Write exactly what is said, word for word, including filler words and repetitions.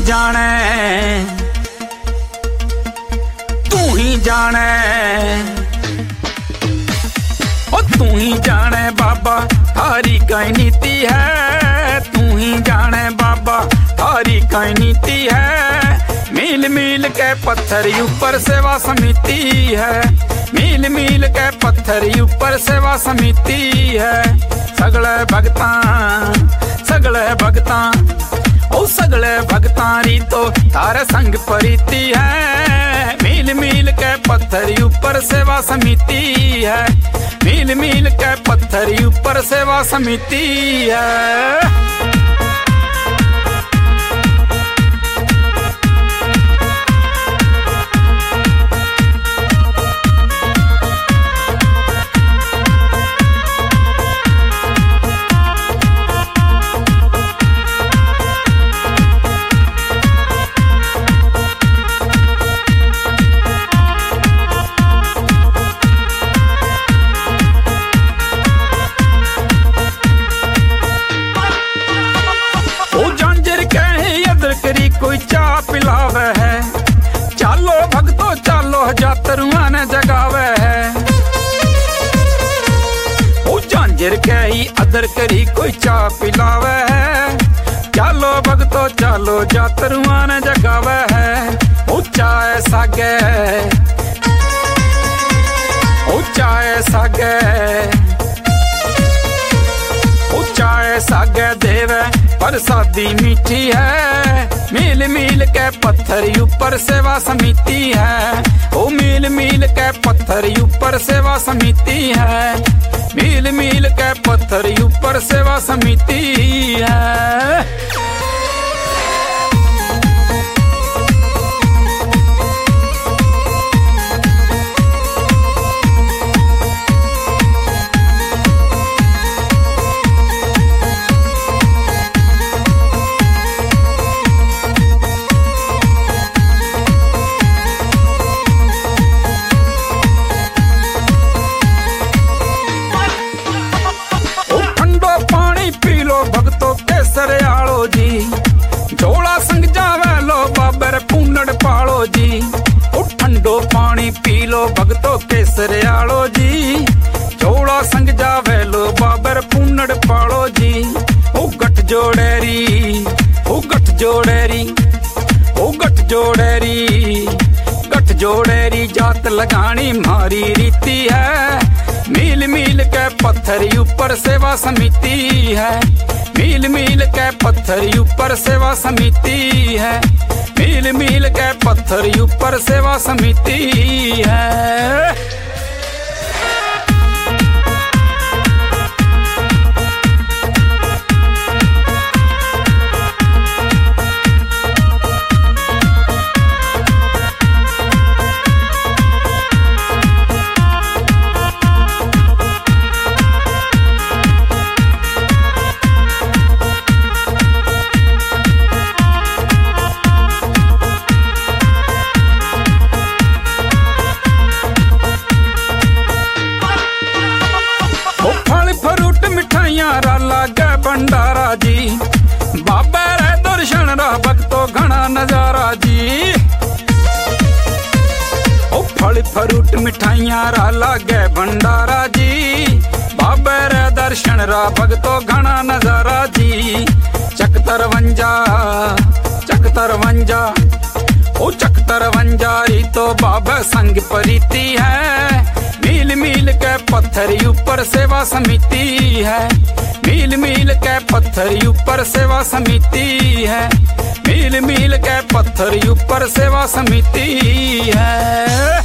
जाने तू ही जाने ओ तू ही जाने बाबा थारी कई नीति है। तू ही जाने बाबा थारी कई नीति है। मील मील के पत्थर ऊपर सेवा समिति है। मील मील के पत्थर ऊपर सेवा समिति है। सगले भगता सगले भगता ओ सगले भगता री तो थारे संग परिति है। मील मील के पत्थर ऊपर सेवा समिति है। मील मील के पत्थर ऊपर सेवा समिति है। कोई चाह पिलावे है। चालो भगतो चालो जातरुआ ने जगावे है। ओ झांझर के ही अदर करी कोई चाह पिलावे है। चालो भगतो चालो जातरुआ ने जगावे है। ओ चाय सागे ओ चाय सागे ओ चाय सागे देवे प्रसादी मीठी है। मील मील के पत्थर ऊपर सेवा समिति है। ओ मील मील के पत्थर ऊपर सेवा समिति है। मील मील के पत्थर ऊपर सेवा समिति है। सरयालो जी झोला संग जावे लो बाबर पूनड़ पालो जी। ओ ठंडो पानी पी लो भगतो के सरयालो जी। झोला संग जावे लो बाबर पूनड़ पालो जी। ओ गठ जोड़ेरी ओ गठ जोड़ेरी ओ गठ जोड़ेरी गठ जोड़ेरी जात लगानी मारी रीति है। मील मील के पत्थर ऊपर सेवा समिति है। मील मील के पत्थर ऊपर सेवा समिति है। मील मील के पत्थर ऊपर सेवा समिति है। भंडारा जी बाबा रे दर्शन रा भक्तो घना नजारा जी। ओ फल फ्रूट मिठाइयां रा लागे भंडारा जी। बाबा रे दर्शन रा भक्तो घना नजारा जी। चक तरवंजा चक तरवंजा ओ चक तरवंजा री तो बाबा संग परिति है। मील मील के पत्थर ऊपर सेवा समिति है। मील मील के पत्थर ऊपर सेवा समिति है। मील मील के पत्थर ऊपर सेवा समिति है।